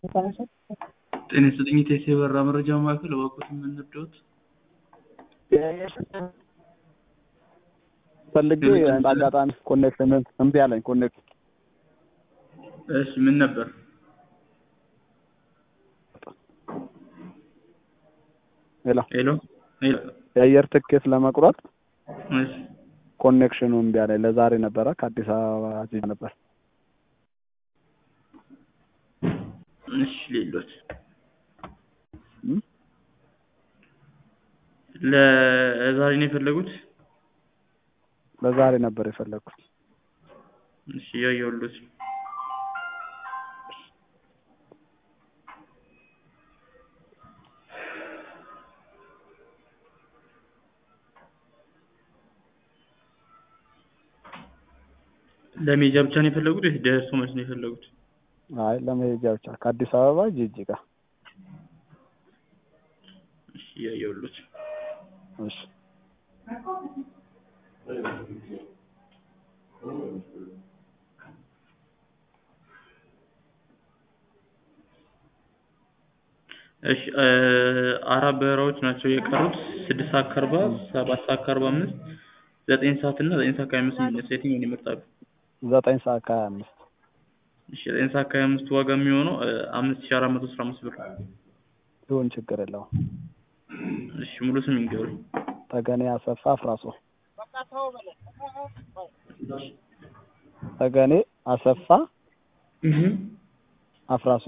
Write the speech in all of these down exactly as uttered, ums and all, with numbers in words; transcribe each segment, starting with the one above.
ጤና ይስጥልኝ የቴሌ በራ መረጃ ማዕከል እባክዎት ምን ልርዳዎት? ፈልጌ አጋጣሚ ኮኔክሽን እምቢ አለኝ። ኮኔክት እሺ ምን ነበር? ሄሎ ሄሎ ሄሎ የአየር ትኬት ለመቁረጥ እሺ ኮኔክሽኑ እምቢ አለኝ። ለዛሬ ነበረ ከአዲስ አበባ እዚህ ነበር። እሺ ሌሎች ለዛሬ ነው የፈለጉት? ለዛሬ ነበር የፈለኩት። እሺ ያየሁልዎት። ለሜጃ ብቻ ነው የፈለጉት ወይስ ደርሶ መልስ ነው የፈለጉት? አይ ለመሄጃ ብቻ ከአዲስ አበባ ጂጂጋ። እሺ ያየሁልዎት። እሺ እሺ አራት በረራዎች ናቸው የቀሩት። ስድስት ሰዓት ከአርባ ሰባት ሰዓት ከአርባ አምስት ዘጠኝ ሰዓት እና ዘጠኝ ሰዓት ከሃያ አምስት የሚነሳ የትኛውን ይመርጣሉ? ዘጠኝ ሰዓት ከሀያ አምስት እሺ ዘጠኝ ሰዓት ከሃያ አምስት ዋጋ የሚሆነው አምስት ሺህ አራት መቶ አስራ አምስት ብር። ይሁን ችግር የለውም። እሺ ሙሉ ስም ይንገሩኝ። ተገኔ አሰፋ አፍራሶ። ተገኔ አሰፋ እህ አፍራሶ።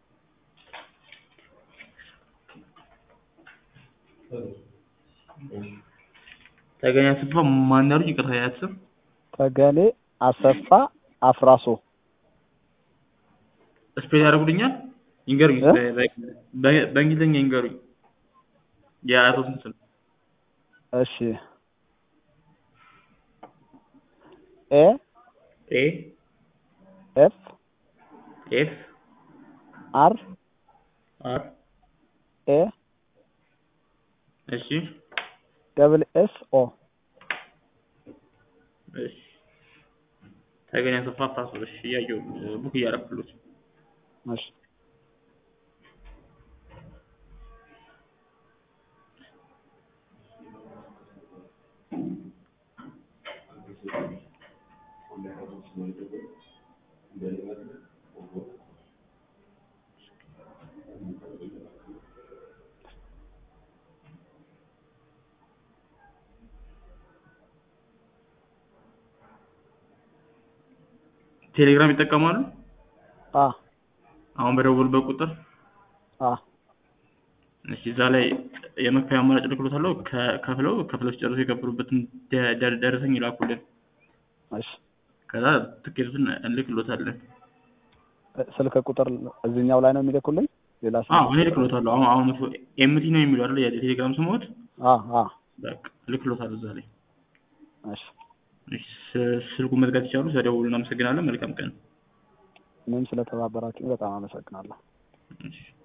ተገኔ አሰፋ ማን ያሉኝ? ይቅርታ ያሰብ ተገኔ አሰፋ አፍራሶ። ስፔል ያደርጉልኛል? ይንገሩኝ። በእንግሊዝኛ ይንገሩኝ የአያቶትን ስም። እሺ ኤ ኤ ኤፍ ኤፍ አር አር ኤ እሺ ደብል ኤስ ኦ። እሺ ተገኔ አሰፋ አፍራሶ። እሺ ያየው ቡክ እያደረኩልዎት። እሺ ቴሌግራም ይጠቀማሉ? አ አሁን በደወሉበት ቁጥር? አ እሺ እዛ ላይ የመክፈያ አማራጭ ልክሎታለሁ። ከፍለው ከፍለው ሲጨርሱ የከፈሉበትን ደረሰኝ ይላኩልን። እሺ ከዛ ትኬቱን እንልክሎታለን። ስልክ ቁጥር እዚህኛው ላይ ነው የሚልኩልኝ? ሌላ ስልክ? አዎ እኔ ልክሎታለሁ። አሁን አሁን ኤምቲ ነው የሚለው አይደል የቴሌግራም ስሞት? አ አ በቃ ልክሎታለሁ እዛ ላይ። እሺ እሺ ስልኩን መዝጋት ይችላሉ። ስለደወሉ እናመሰግናለን። መልካም ቀን። እኔም ስለተባበራችሁ በጣም አመሰግናለሁ። እሺ